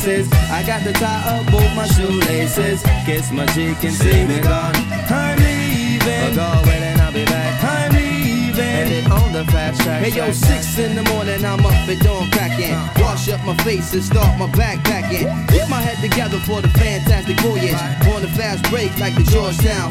places. I got to tie up both my shoelaces. Kiss my cheek and see me gone. I'm leaving, but go away and I'll be back. I'm leaving, headed on the fast track. Hey yo, 6 in the morning, I'm up at dawn cracking. Wash up my face and start my backpacking. Get my head together for the fantastic voyage. On the fast break like the Georgetown